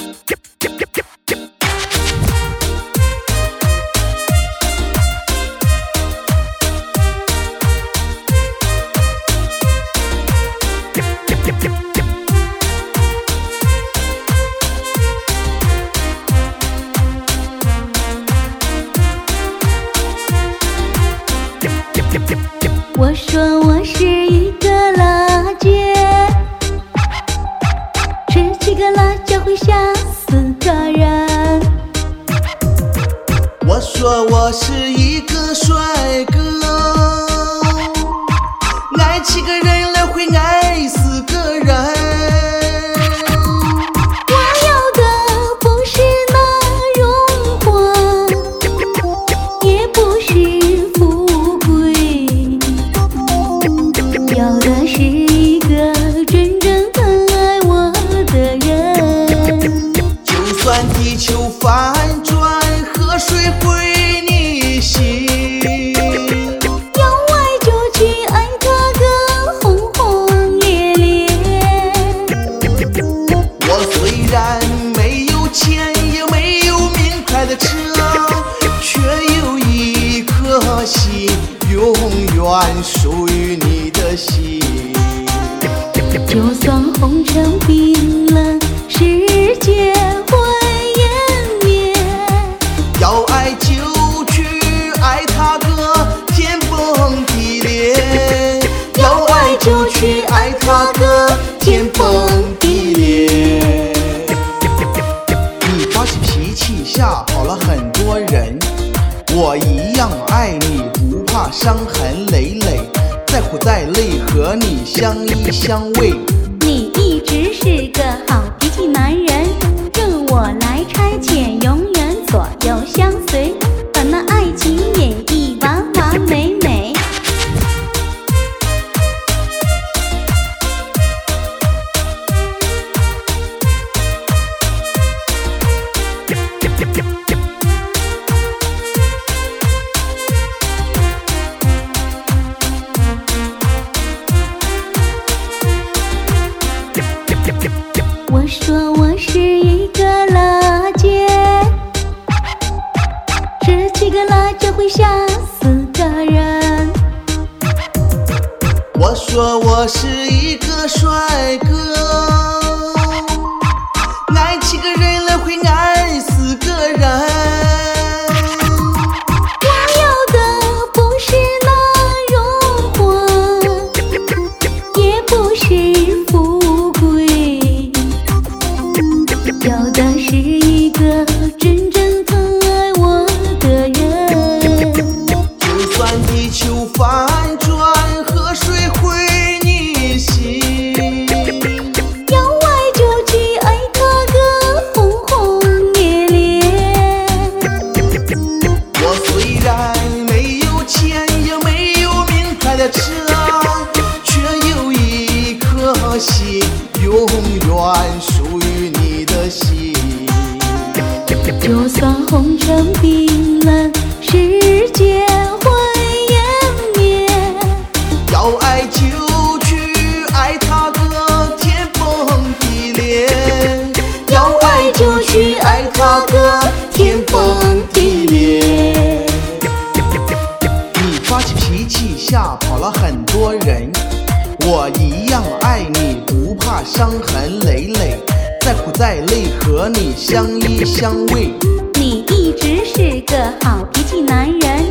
我说我是一个辣姐，吃几个辣椒会吓死个人。 我说我是一个帅哥，爱几个人了会爱死个人。 我要的不是那荣华，也不是富贵，要的是一个真正疼爱我的人。 就算地球翻转，河水会逆行， 要爱就去爱他个轰轰烈烈。 我虽然没有钱也没有名牌的车，却有一颗心永远属于你的心。 就算红尘冰冷，世界会湮灭， 要爱就去爱他个天崩地裂，要爱就去爱他个天崩地裂。你发起脾气吓跑了很多人，我一样爱你，不怕伤痕累累，再苦再累和你相依相偎。 你一直是个好脾气男人，任我来差遣，永远左右相随，把那爱情演绎完完美美。我说我是一个辣姐，吃几个辣椒会吓死个人。 我说我是一个帅哥，爱几个人了会爱死个人。 我要的不是那荣华，也不是富贵，要的是一个真正疼爱我的人。 就算地球翻转，河水会逆行， 要爱就去爱他个轰轰烈烈。 我虽然没有钱也没有名牌的车，却有一颗心永远属于你的心。 就算红尘冰冷，世界会湮灭， 要爱就去爱他个天崩地裂，要爱就去爱他个天崩地裂。你发起脾气吓跑了很多人，我一样爱你，不怕伤痕累累，再苦再累和你相依相偎。 你一直是个好脾气男人，